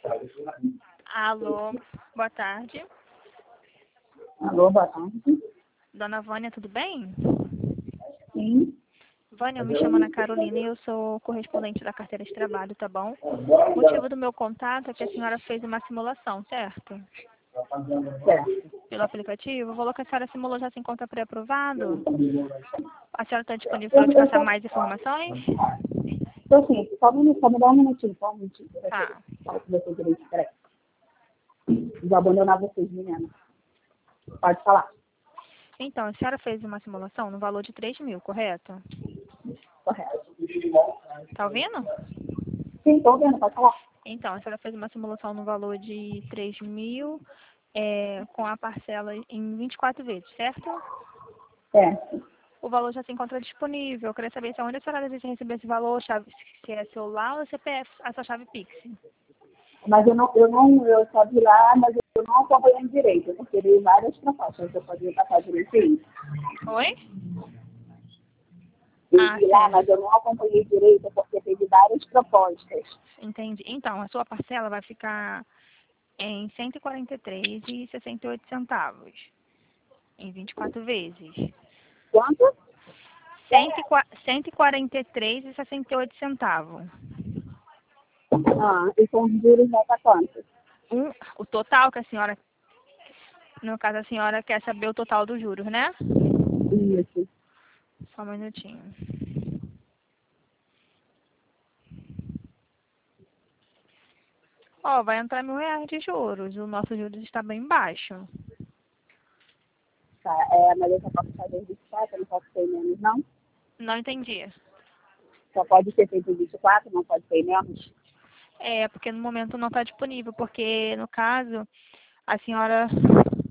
Alô, boa tarde. Alô, boa tarde. Dona Vânia, tudo bem? Sim. Vânia, eu me chamo Ana Carolina e eu sou correspondente da carteira de trabalho, tá bom? O motivo do meu contato é que a senhora fez uma simulação, certo? Certo. Pelo aplicativo. O valor que a senhora simulou já se encontra pré-aprovado? A senhora está disponível para eu te passar mais informações? Então, sim, só me dá um minutinho, só um minutinho. Tá. Fala com você direito, peraí. Vou abandonar vocês, menina. Pode falar. Então, a senhora fez uma simulação no valor de 3.000, correto? Correto. Tá ouvindo? Sim, tô ouvindo, pode falar. Então, a senhora fez uma simulação no valor de 3.000, com a parcela em 24 vezes, certo? Certo. O valor já se encontra disponível. Eu queria saber se onde a senhora deseja receber esse valor, se é celular ou CPF, a sua chave Pix. Mas eu só vi lá, mas eu não acompanhei direito. Eu recebi várias propostas. Eu podia passar direito isso. Oi? Eu Ah, vi lá, mas certo. eu não acompanhei direito porque teve várias propostas. Entendi. Então, a sua parcela vai ficar em R$ 143,68, em 24 vezes. Quanto? R$ 143,68. E com os juros vai para quanto? O total que a senhora, no caso a senhora quer saber o total dos juros, né? Isso. Só um minutinho. Ó, vai entrar R$ 1.000 de juros. O nosso juros está bem baixo. Tá, mas eu só posso fazer 24, eu não posso ter menos, não? Não entendi. Só pode ser feito em 24, não pode ter menos? É, porque no momento não está disponível, porque no caso a senhora